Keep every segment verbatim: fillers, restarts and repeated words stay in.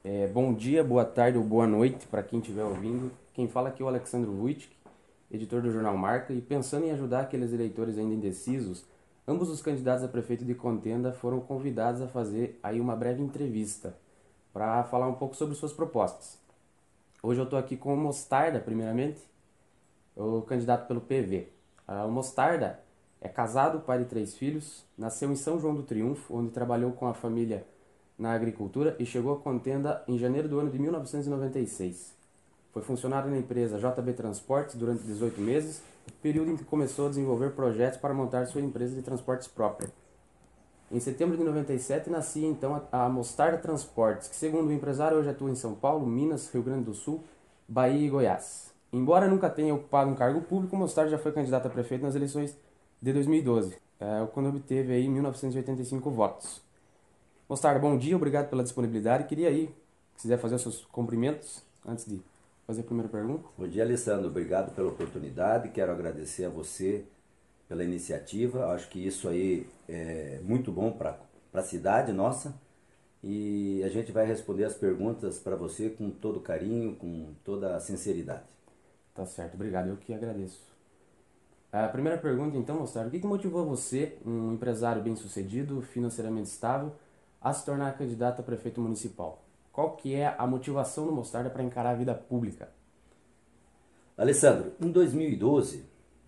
É, bom dia, boa tarde ou boa noite para quem estiver ouvindo. Quem fala aqui é o Alexandre Wojcik, editor do jornal Marca, e pensando em ajudar aqueles eleitores ainda indecisos, ambos os candidatos a prefeito de Contenda foram convidados a fazer aí uma breve entrevista para falar um pouco sobre suas propostas. Hoje eu estou aqui com o Mostarda, primeiramente, o candidato pelo P V. Ah, o Mostarda é casado, pai de três filhos, nasceu em São João do Triunfo, onde trabalhou com a família na agricultura e chegou à Contenda em janeiro do ano de mil novecentos e noventa e seis. Foi funcionário na empresa J B Transportes durante dezoito meses, período em que começou a desenvolver projetos para montar sua empresa de transportes própria. Em setembro de noventa e sete nascia então a Mostarda Transportes, que segundo o empresário hoje atua em São Paulo, Minas, Rio Grande do Sul, Bahia e Goiás. Embora nunca tenha ocupado um cargo público, Mostarda já foi candidato a prefeito nas eleições de dois mil e doze, é, quando obteve aí mil novecentos e oitenta e cinco votos. Mostarda, bom dia, obrigado pela disponibilidade. Queria aí, se quiser fazer os seus cumprimentos antes de fazer a primeira pergunta. Bom dia, Alessandro. Obrigado pela oportunidade. Quero agradecer a você pela iniciativa. Acho que isso aí é muito bom para a cidade nossa. E a gente vai responder as perguntas para você com todo carinho, com toda a sinceridade. Tá certo, obrigado, eu que agradeço. A primeira pergunta, então, Mostarda, o que que motivou você, um empresário bem-sucedido, financeiramente estável, a se tornar candidato a prefeito municipal? Qual que é a motivação do Mostarda para encarar a vida pública? Alessandro, em dois mil e doze,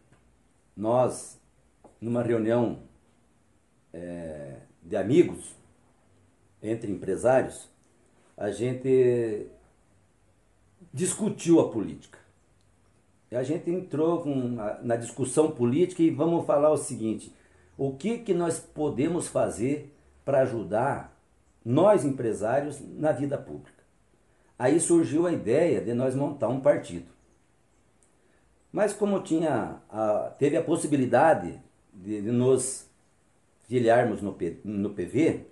nós, numa reunião é, de amigos, entre empresários, a gente discutiu a política. E a gente entrou com, na discussão política e vamos falar o seguinte: o que, que nós podemos fazer para ajudar nós empresários na vida pública? Aí surgiu a ideia de nós montar um partido. Mas como tinha a, teve a possibilidade de, de nos filiarmos no, P, no P V,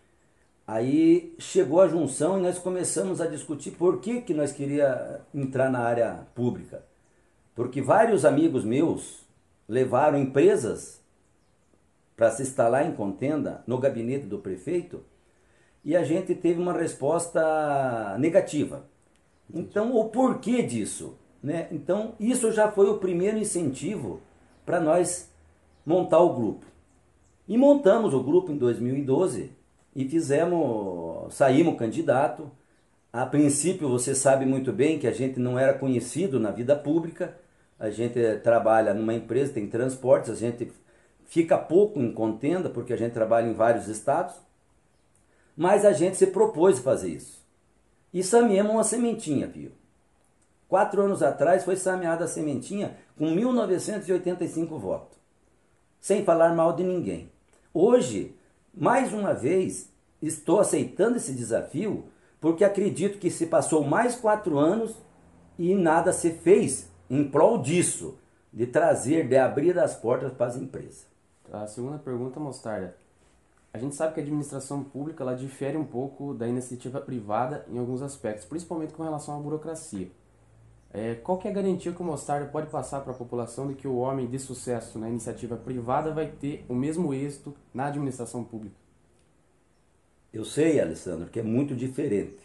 aí chegou a junção e nós começamos a discutir por que, que nós queríamos entrar na área pública. Porque vários amigos meus levaram empresas para se instalar em Contenda no gabinete do prefeito e a gente teve uma resposta negativa. Então, o porquê disso? Né? Então, isso já foi o primeiro incentivo para nós montar o grupo. E montamos o grupo em dois mil e doze e fizemos, saímos candidato. A princípio, você sabe muito bem que a gente não era conhecido na vida pública. A gente trabalha numa empresa, tem transportes, a gente fica pouco em Contenda, porque a gente trabalha em vários estados. Mas a gente se propôs fazer isso. E semeamos uma sementinha, Pio. Quatro anos atrás foi semeada a sementinha com mil novecentos e oitenta e cinco votos. Sem falar mal de ninguém. Hoje, mais uma vez, estou aceitando esse desafio porque acredito que se passou mais quatro anos e nada se fez em prol disso, de trazer, de abrir as portas para as empresas. A segunda pergunta, Mostarda. A gente sabe que a administração pública ela difere um pouco da iniciativa privada em alguns aspectos, principalmente com relação à burocracia. É, qual que é a garantia que o Mostarda pode passar para a população de que o homem de sucesso na iniciativa privada vai ter o mesmo êxito na administração pública? Eu sei, Alessandro, que é muito diferente.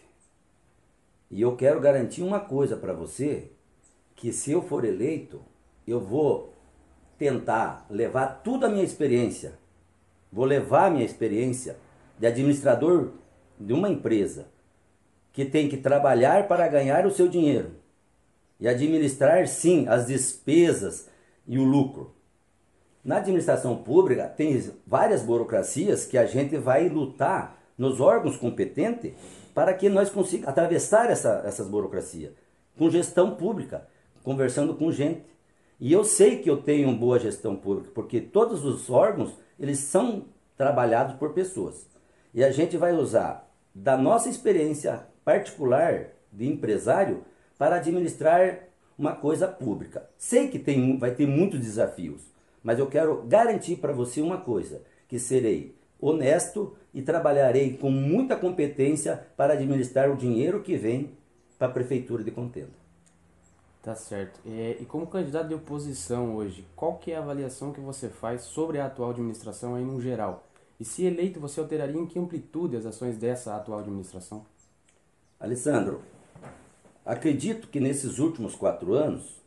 E eu quero garantir uma coisa para você, que se eu for eleito, eu vou tentar levar toda a minha experiência, vou levar a minha experiência de administrador de uma empresa que tem que trabalhar para ganhar o seu dinheiro e administrar, sim, as despesas e o lucro. Na administração pública tem várias burocracias que a gente vai lutar nos órgãos competentes para que nós consigamos atravessar essa, essas burocracias com gestão pública, conversando com gente. E eu sei que eu tenho boa gestão pública, porque todos os órgãos, eles são trabalhados por pessoas. E a gente vai usar da nossa experiência particular de empresário para administrar uma coisa pública. Sei que tem, vai ter muitos desafios, mas eu quero garantir para você uma coisa, que serei honesto e trabalharei com muita competência para administrar o dinheiro que vem para a Prefeitura de Contenda. Tá certo. É, e como candidato de oposição hoje, qual que é a avaliação que você faz sobre a atual administração aí no geral? E se eleito, você alteraria em que amplitude as ações dessa atual administração? Alessandro, acredito que nesses últimos quatro anos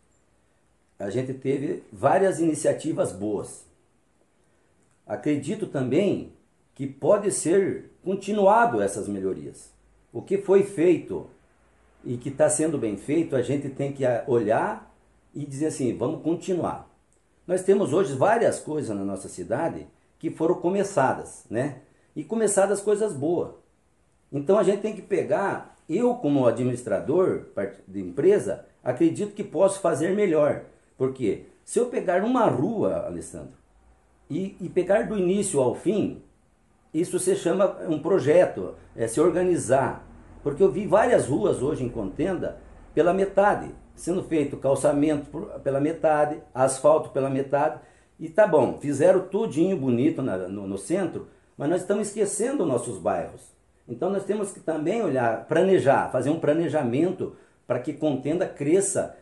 a gente teve várias iniciativas boas. Acredito também que pode ser continuado essas melhorias. O que foi feito e que está sendo bem feito, a gente tem que olhar e dizer assim, vamos continuar. Nós temos hoje várias coisas na nossa cidade que foram começadas, né? E começadas coisas boas. Então a gente tem que pegar, eu como administrador de empresa, acredito que posso fazer melhor. Porque se eu pegar uma rua, Alessandro, e, e pegar do início ao fim, isso se chama um projeto, é se organizar. Porque eu vi várias ruas hoje em Contenda pela metade, sendo feito calçamento pela metade, asfalto pela metade, e tá bom, fizeram tudinho bonito na, no, no centro, mas nós estamos esquecendo nossos bairros. Então nós temos que também olhar, planejar, fazer um planejamento para que Contenda cresça,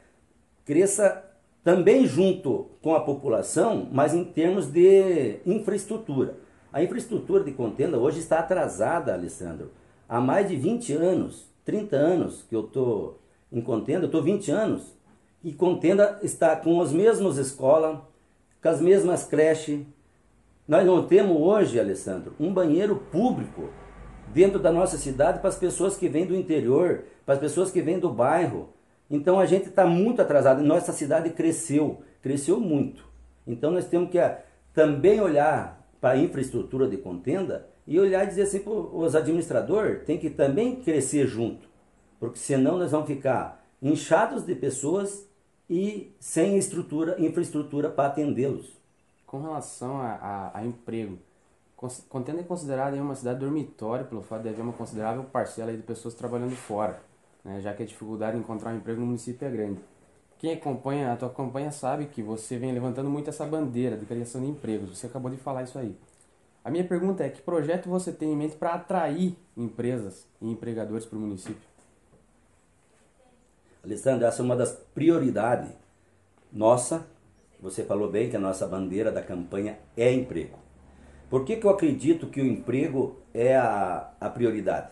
cresça também junto com a população, mas em termos de infraestrutura. A infraestrutura de Contenda hoje está atrasada, Alessandro. Há mais de vinte anos, trinta anos que eu estou em Contenda, eu estou vinte anos, e Contenda está com as mesmas escolas, com as mesmas creches. Nós não temos hoje, Alessandro, um banheiro público dentro da nossa cidade para as pessoas que vêm do interior, para as pessoas que vêm do bairro. Então a gente está muito atrasado. Nossa cidade cresceu, cresceu muito. Então nós temos que também olhar para a infraestrutura de Contenda e olhar e dizer assim, pô, os administradores têm que também crescer junto, porque senão nós vamos ficar inchados de pessoas e sem estrutura, infraestrutura para atendê-los. Com relação a, a, a emprego, Contenda é considerada uma cidade dormitório pelo fato de haver uma considerável parcela de pessoas trabalhando fora, né, já que a dificuldade de encontrar um emprego no município é grande. Quem acompanha a tua campanha sabe que você vem levantando muito essa bandeira de criação de empregos, você acabou de falar isso aí. A minha pergunta é, que projeto você tem em mente para atrair empresas e empregadores para o município? Alessandro, essa é uma das prioridades nossa. Você falou bem que a nossa bandeira da campanha é emprego. Por que que eu acredito que o emprego é a, a prioridade?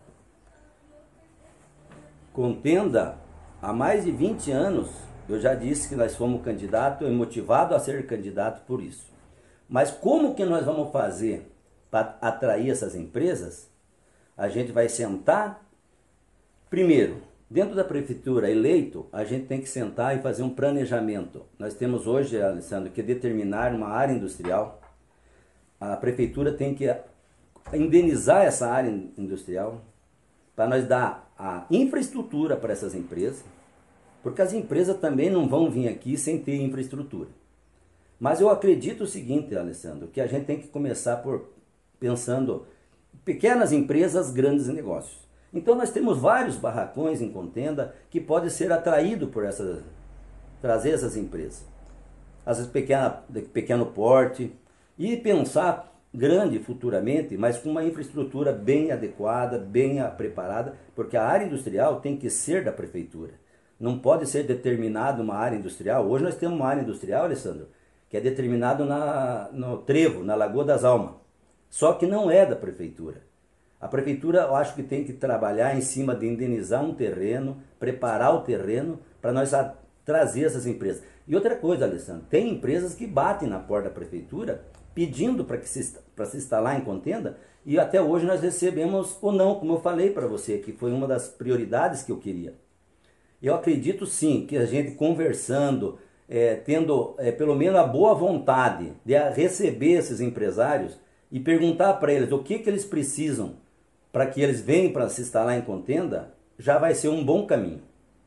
Contenda, há mais de vinte anos, eu já disse que nós fomos candidato e motivado a ser candidato por isso. Mas como que nós vamos fazer para atrair essas empresas? A gente vai sentar, primeiro, dentro da prefeitura eleito, a gente tem que sentar e fazer um planejamento. Nós temos hoje, Alessandro, que determinar uma área industrial. A prefeitura tem que indenizar essa área industrial para nós dar a infraestrutura para essas empresas, porque as empresas também não vão vir aqui sem ter infraestrutura. Mas eu acredito o seguinte, Alessandro, que a gente tem que começar por pensando pequenas empresas, grandes negócios. Então nós temos vários barracões em Contenda que podem ser atraídos por essa, trazer essas empresas. Às vezes pequena, de pequeno porte, e pensar grande futuramente, mas com uma infraestrutura bem adequada, bem preparada, porque a área industrial tem que ser da prefeitura. Não pode ser determinado uma área industrial. Hoje nós temos uma área industrial, Alessandro, que é determinado na, no Trevo, na Lagoa das Almas. Só que não é da prefeitura. A prefeitura, eu acho que tem que trabalhar em cima de indenizar um terreno, preparar o terreno para nós trazer essas empresas. E outra coisa, Alessandro, tem empresas que batem na porta da prefeitura pedindo para se, para se instalar em Contenda, e até hoje nós recebemos ou não, como eu falei para você, que foi uma das prioridades que eu queria. Eu acredito sim que a gente conversando, é, tendo é, pelo menos a boa vontade de receber esses empresários e perguntar para eles o que, que eles precisam para que eles venham para se instalar em Contenda, já vai ser um bom caminho.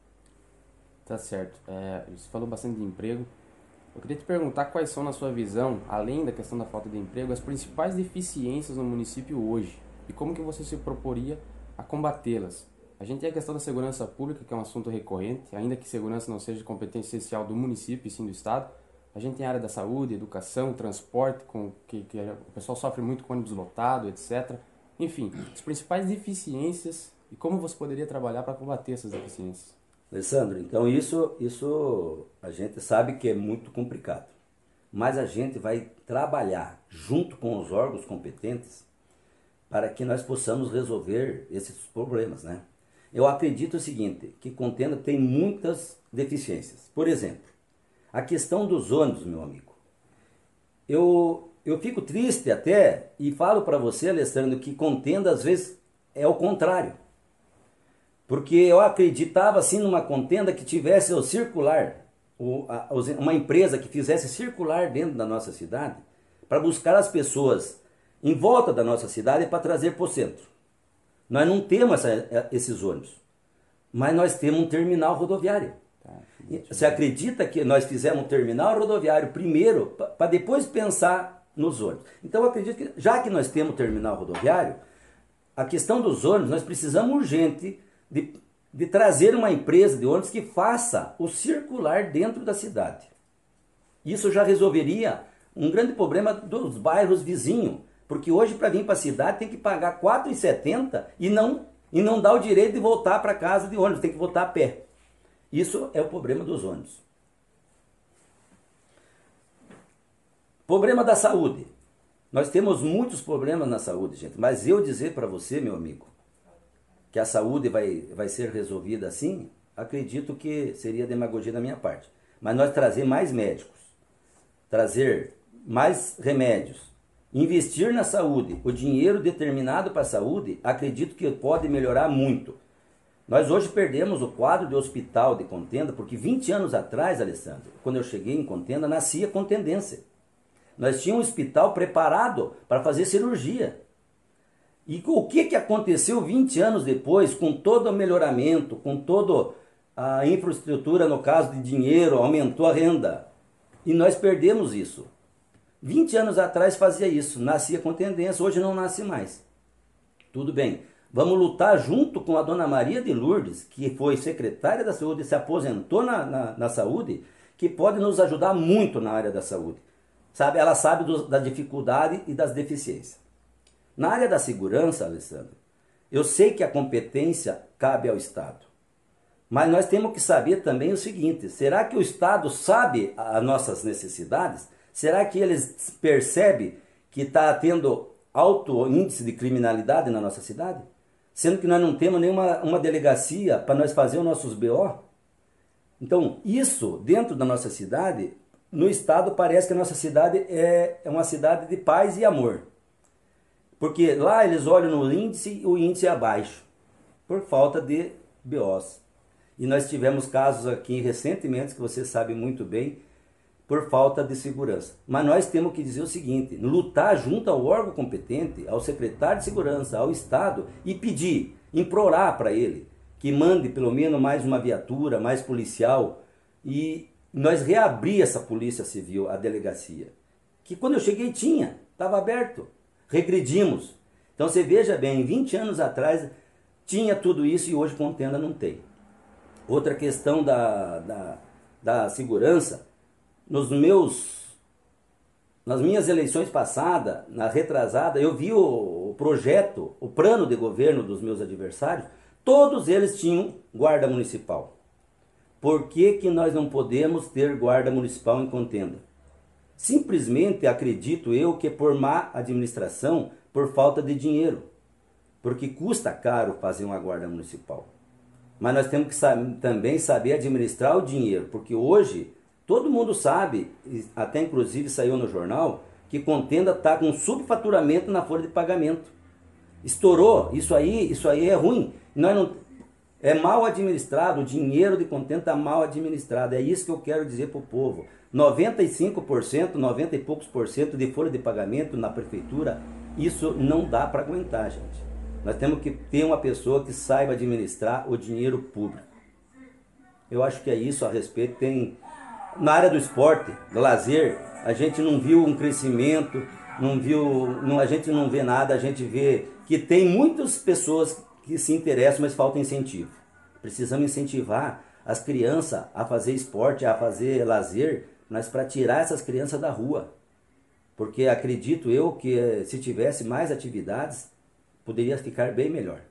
Tá certo. É, você falou bastante de emprego. Eu queria te perguntar quais são, na sua visão, além da questão da falta de emprego, as principais deficiências no município hoje e como que você se proporia a combatê-las. A gente tem a questão da segurança pública, que é um assunto recorrente, ainda que segurança não seja de competência essencial do município e sim do Estado. A gente tem a área da saúde, educação, transporte, com, que, que o pessoal sofre muito com ônibus lotado, etcétera. Enfim, as principais deficiências e como você poderia trabalhar para combater essas deficiências. Alessandro, então isso, isso a gente sabe que é muito complicado, mas a gente vai trabalhar junto com os órgãos competentes para que nós possamos resolver esses problemas, né? Eu acredito o seguinte, que Contenda tem muitas deficiências. Por exemplo, a questão dos ônibus, meu amigo. Eu, eu fico triste até e falo para você, Alessandro, que Contenda às vezes é o contrário. Porque eu acreditava assim numa Contenda que tivesse o circular, uma empresa que fizesse circular dentro da nossa cidade para buscar as pessoas em volta da nossa cidade para trazer para o centro. Nós não temos essa, esses ônibus, mas nós temos um terminal rodoviário. Tá, você acredita que nós fizemos um terminal rodoviário primeiro para depois pensar nos ônibus? Então eu acredito que, já que nós temos um terminal rodoviário, a questão dos ônibus, nós precisamos urgente de, de trazer uma empresa de ônibus que faça o circular dentro da cidade. Isso já resolveria um grande problema dos bairros vizinhos. Porque hoje, para vir para a cidade, tem que pagar quatro reais e setenta centavos e não, e não dá o direito de voltar para casa de ônibus, tem que voltar a pé. Isso é o problema dos ônibus. Problema da saúde. Nós temos muitos problemas na saúde, gente. Mas eu dizer para você, meu amigo, que a saúde vai, vai ser resolvida assim, acredito que seria demagogia da minha parte. Mas nós trazer mais médicos, trazer mais remédios, investir na saúde, o dinheiro determinado para a saúde, acredito que pode melhorar muito. Nós hoje perdemos o quadro de hospital de Contenda, porque vinte anos atrás, Alessandro, quando eu cheguei em Contenda, nascia Contendência. Nós tínhamos um hospital preparado para fazer cirurgia. E o que, que aconteceu vinte anos depois, com todo o melhoramento, com toda a infraestrutura, no caso de dinheiro, aumentou a renda. E nós perdemos isso. vinte anos atrás fazia isso, nascia Contendência, hoje não nasce mais. Tudo bem, vamos lutar junto com a dona Maria de Lourdes, que foi secretária da saúde e se aposentou na, na, na saúde, que pode nos ajudar muito na área da saúde. Sabe, ela sabe do, da dificuldade e das deficiências. Na área da segurança, Alessandro, eu sei que a competência cabe ao Estado. Mas nós temos que saber também o seguinte, será que o Estado sabe as nossas necessidades? Será que eles percebem que está tendo alto índice de criminalidade na nossa cidade? Sendo que nós não temos nenhuma uma delegacia para nós fazer os nossos B O? Então, isso dentro da nossa cidade, no Estado parece que a nossa cidade é, é uma cidade de paz e amor. Porque lá eles olham no índice e o índice é abaixo, por falta de B Os. E nós tivemos casos aqui recentemente, que você sabe muito bem, por falta de segurança. Mas nós temos que dizer o seguinte, lutar junto ao órgão competente, ao secretário de segurança, ao Estado, e pedir, implorar para ele, que mande pelo menos mais uma viatura, mais policial, e nós reabrir essa polícia civil, a delegacia. Que quando eu cheguei tinha, estava aberto. Regredimos. Então você veja bem, vinte anos atrás tinha tudo isso e hoje Contenda não tem. Outra questão da, da, da segurança, nos meus, nas minhas eleições passadas, na retrasada, eu vi o, o projeto, o plano de governo dos meus adversários, todos eles tinham guarda municipal. Por que que nós não podemos ter guarda municipal em Contenda? Simplesmente acredito eu que é por má administração, por falta de dinheiro. Porque custa caro fazer uma guarda municipal. Mas nós temos que saber, também saber administrar o dinheiro, porque hoje todo mundo sabe, até inclusive saiu no jornal, que Contenda está com subfaturamento na folha de pagamento. Estourou, isso aí, isso aí é ruim. Nós não, é mal administrado, o dinheiro de Contenda está mal administrado. É isso que eu quero dizer para o povo. noventa e cinco por cento, noventa e poucos por cento de folha de pagamento na prefeitura, isso não dá para aguentar, gente. Nós temos que ter uma pessoa que saiba administrar o dinheiro público. Eu acho que é isso a respeito. Tem, na área do esporte, do lazer, a gente não viu um crescimento, não viu, não, a gente não vê nada, a gente vê que tem muitas pessoas que se interessam, mas falta incentivo. Precisamos incentivar as crianças a fazer esporte, a fazer lazer, mas para tirar essas crianças da rua. Porque acredito eu que se tivesse mais atividades, poderia ficar bem melhor.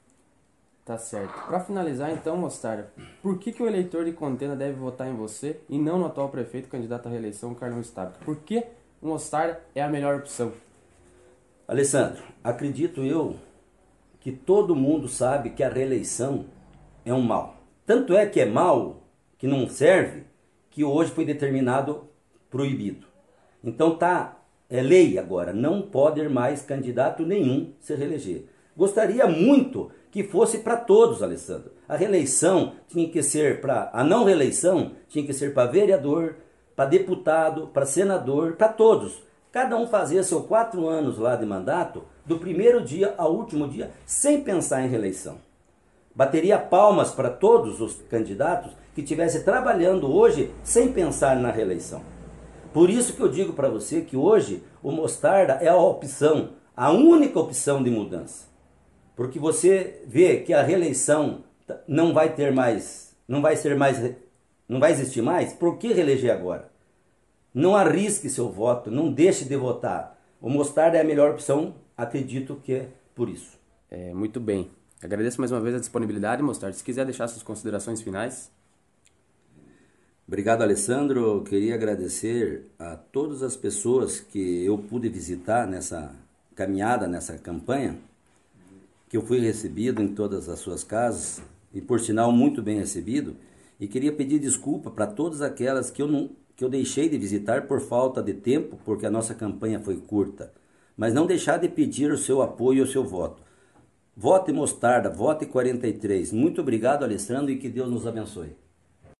Tá certo. Para finalizar então, Mostarda, por que, que o eleitor de Contenda deve votar em você e não no atual prefeito candidato à reeleição, Carlão Stabile? Por que o Mostarda é a melhor opção? Alessandro, acredito eu que todo mundo sabe que a reeleição é um mal. Tanto é que é mal, que não serve, que hoje foi determinado proibido. Então tá, é lei agora, não pode mais candidato nenhum se reeleger. Gostaria muito que fosse para todos, Alessandro. A reeleição tinha que ser para, a não reeleição tinha que ser para vereador, para deputado, para senador, para todos. Cada um fazia seus quatro anos lá de mandato, do primeiro dia ao último dia, sem pensar em reeleição. Bateria palmas para todos os candidatos que estivessem trabalhando hoje sem pensar na reeleição. Por isso que eu digo para você que hoje o Mostarda é a opção, a única opção de mudança. Porque você vê que a reeleição não vai ter mais, não vai ser mais, não vai existir mais, por que reeleger agora? Não arrisque seu voto, não deixe de votar. O Mostarda é a melhor opção, acredito que é por isso. É, muito bem. Agradeço mais uma vez a disponibilidade, Mostarda. Se quiser deixar suas considerações finais. Obrigado, Alessandro. Eu queria agradecer a todas as pessoas que eu pude visitar nessa caminhada, nessa campanha, que eu fui recebido em todas as suas casas, e por sinal muito bem recebido, e queria pedir desculpa para todas aquelas que eu, não, que eu deixei de visitar por falta de tempo, porque a nossa campanha foi curta, mas não deixar de pedir o seu apoio e o seu voto. Vote Mostarda, vote quarenta e três. Muito obrigado, Alessandro, e que Deus nos abençoe.